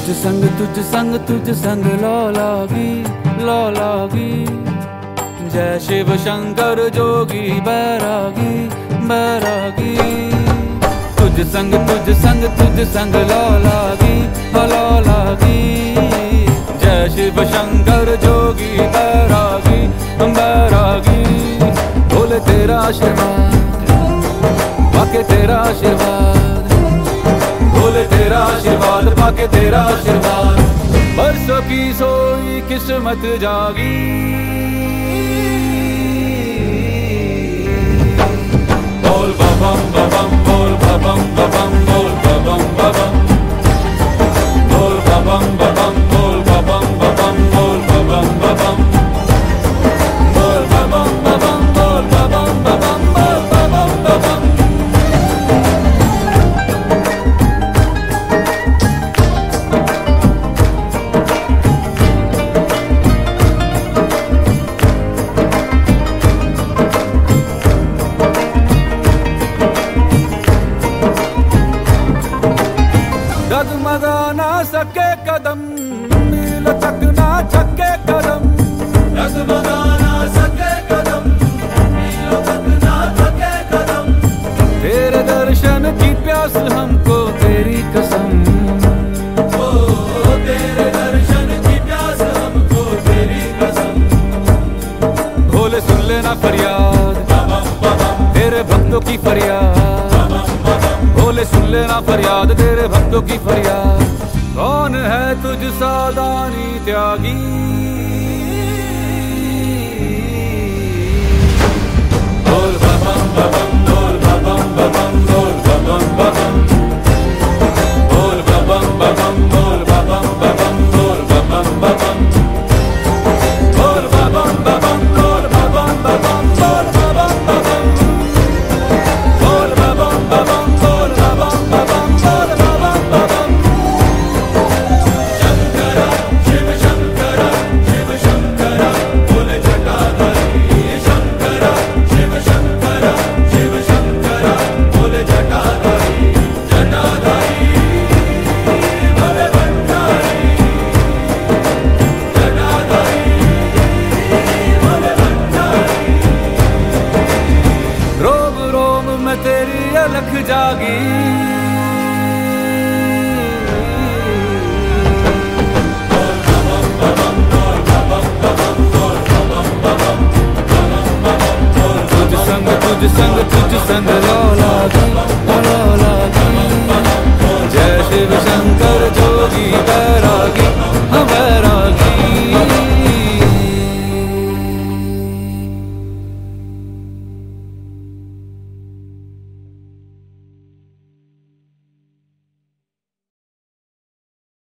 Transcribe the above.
तुझ संग लौ लागी। जय शिव शंकर जोगी बैरागी बैरागी। तुझ संग लौ लागी। जय शिव शंकर जोगी बैरागी बैरागी। बोले तेरा आशीर्वाद पाके तेरा आशीर्वाद। बोले तेरा आशीर्वाद पाके तेरा आशीर्वाद। बरसों की सोई किस्मत जागी। बोल बबम बबम बोल बबम बबम बोल बबम बबम। बोल बबम बबम बोल बबम बबम बोल बबम बबम। बोल बबम बबम बोल बबम बबम बोल बबम बबम। डगमगा ना सके कदम मील तक ना छके कदम। डगमगा ना सके कदम मील तक ना छके कदम। तेरे दर्शन की प्यास हमको तेरी कसम। ओ तेरे दर्शन की प्यास हमको तेरी कसम। भोले सुन लेना फरियाद तेरे भक्तों की फरियाद। भोले सुन लेना फरियाद तेरे भक्तों की फरियाद। कौन है तुझ सा दानी त्यागी। बोल बबम बबम बोल बबम बबम बोल बबम बबम।